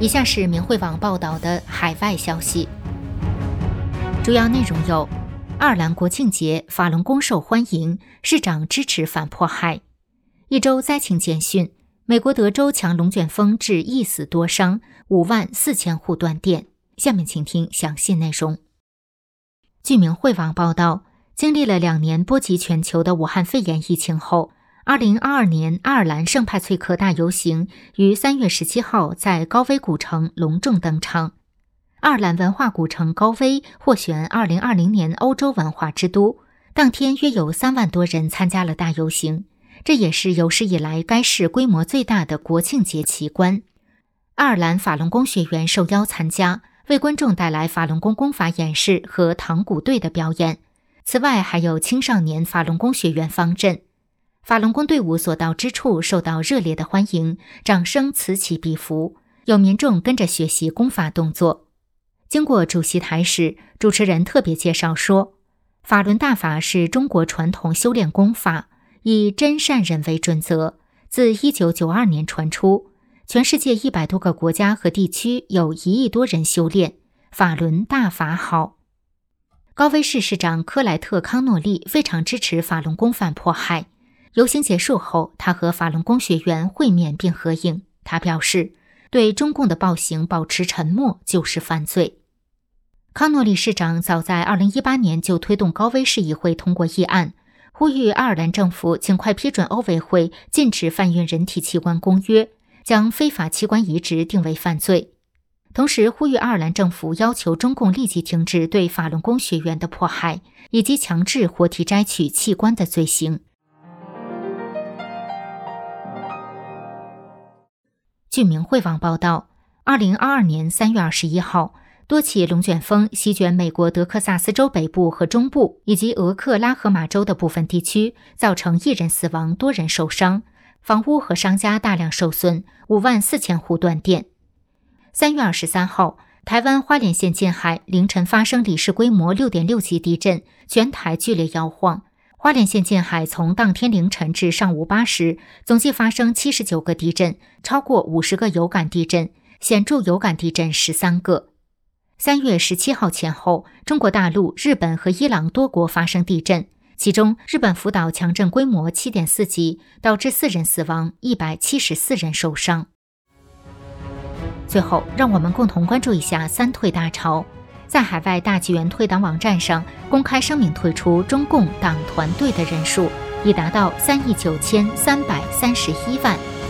以下是明慧网报道的海外消息，主要内容有：爱尔兰国庆节，法轮功受欢迎，市长支持反迫害；一周灾情简讯，美国德州强龙卷风致1死多伤，54000户断电。下面请听详细内容。据明慧网报道，经历了2年波及全球的武汉肺炎疫情后，2022年爱尔兰圣派翠克大游行于3月17号在高威古城隆重登场。爱尔兰文化古城高威获选2020年欧洲文化之都，当天约有3万多人参加了大游行，这也是有史以来该市规模最大的国庆节奇观。爱尔兰法轮功学员受邀参加，为观众带来法轮功功法演示和唐鼓队的表演。此外，还有青少年法轮功学员方阵。法轮功队伍所到之处受到热烈的欢迎，掌声此起彼伏，有民众跟着学习功法动作。经过主席台时，主持人特别介绍说，法轮大法是中国传统修炼功法，以真善忍为准则，自1992年传出，全世界100多个国家和地区有1亿多人修炼，法轮大法好。高威市市长科莱特·康诺利非常支持法轮功反迫害。游行结束后，他和法轮功学员会面并合影。他表示，对中共的暴行保持沉默就是犯罪。康诺利市长早在2018年就推动高威市议会通过议案，呼吁爱尔兰政府尽快批准欧委会禁止贩运人体器官公约，将非法器官移植定为犯罪。同时呼吁爱尔兰政府要求中共立即停止对法轮功学员的迫害，以及强制活体摘取器官的罪行。据明慧网报道，2022年3月21号，多起龙卷风席卷美国德克萨斯州北部和中部以及俄克拉荷马州的部分地区，造成1人死亡，多人受伤，房屋和商家大量受损，54000户断电。3月23号，台湾花莲县近海凌晨发生里氏规模6.6级地震，全台剧烈摇晃。花莲县近海从当天凌晨至上午8时，总计发生79个地震，超过50个有感地震，显著有感地震13个。3月17号前后，中国大陆、日本和伊朗多国发生地震，其中日本福岛强震规模7.4级，导致4人死亡，174人受伤。最后，让我们共同关注一下三退大潮。在海外大纪元退党网站上公开声明退出中共党团队的人数已达到3亿9331万。